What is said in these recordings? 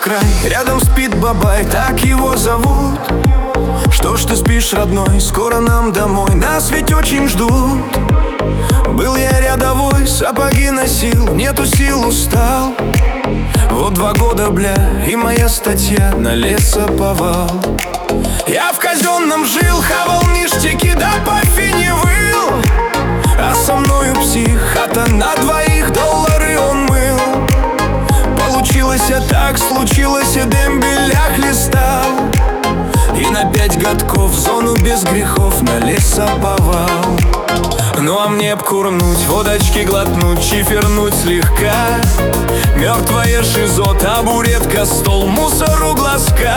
край, рядом спит бабай, так его зовут. Что ж ты спишь, родной, скоро нам домой, нас ведь очень ждут. Был я рядовой, сапоги носил, нету сил, устал. Вот 2 года, бля, и моя статья на лесоповал. Я в казенном жил, хавал ништяки, да по фине выл. А со мною псих, хата на 2, доллары он мыл. Получилось так, случилось, дембеля хлестал. И на 5 годков в зону без грехов на лесоповал. Ну а мне б курнуть, водочки глотнуть, чифернуть слегка. Мертвое шизо, табуретка, стол, мусор у глазка.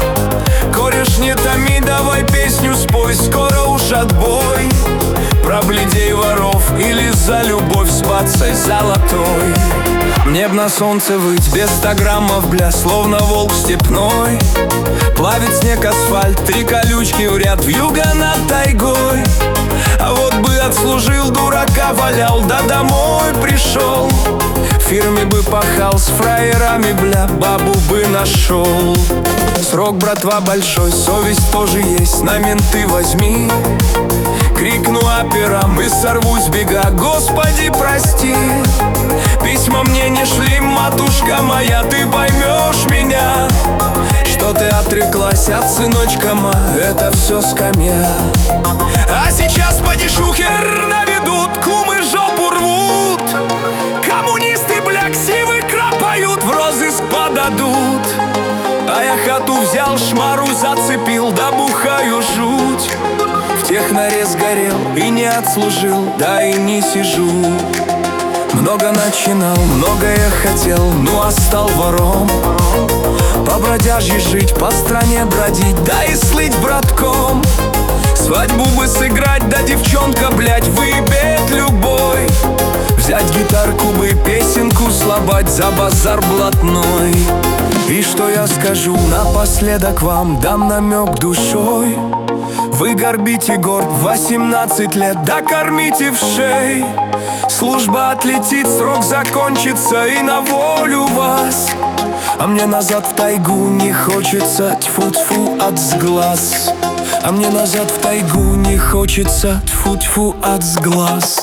Кореш, не томи, давай песню спой, скоро уж отбой. Про блядей, воров или за любовь с бацей золотой. Мне б на солнце выть без 100 граммов, бля, словно волк степной. Плавит снег, асфальт, 3 колючки в ряд, вьюга над тайгой. А вот бы отслужил, дурака валял, да домой пришел. В фирме бы пахал, с фраерами, бля, бабу бы нашел. Срок, братва, большой, совесть тоже есть, на менты возьми. Крикну операм и сорвусь бега, Господи, прости. Письма мне не шли, матушка моя, ты поймешь меня. Что ты отреклась от сыночка ма, это все скамья. А сейчас по дешухе наведут, кумы жопу рвут. Коммунисты, бля, ксивы крапают, в розыск подадут. А я хату взял, шмару зацепил, да бухаю жуть. В техноре сгорел и не отслужил, да и не сижу. Много начинал, многое хотел, ну а стал вором. По бродяжье жить, по стране бродить, да и слыть братком. Свадьбу бы сыграть, да девчонка, блядь, выебет любой. Взять гитарку бы, песенку слабать за базар блатной. И что я скажу напоследок вам, дам намек душой. Вы горбите горд 18 лет, да кормите в шей. Служба отлетит, срок закончится и на волю вас. А мне назад в тайгу не хочется, тьфу-тьфу от сглаз. А мне назад в тайгу не хочется, тьфу-тьфу от сглаз.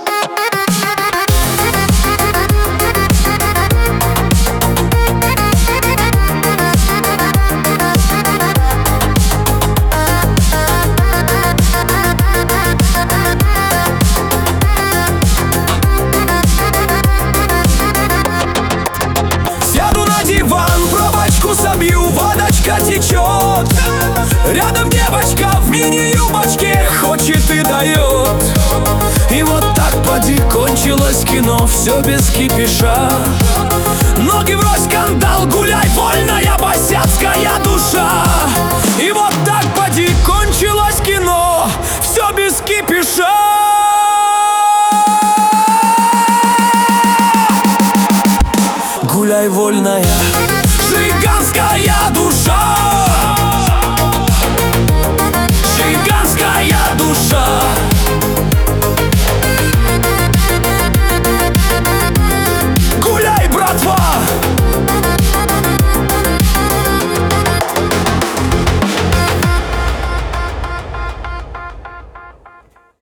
Собью, водочка течет. Рядом девочка в мини-юбочке хочет и дает. И вот так поди кончилось кино, все без кипиша. Ноги врозь, скандал, гуляй, вольная босяцкая душа. И вот так поди кончилось кино, все без кипиша.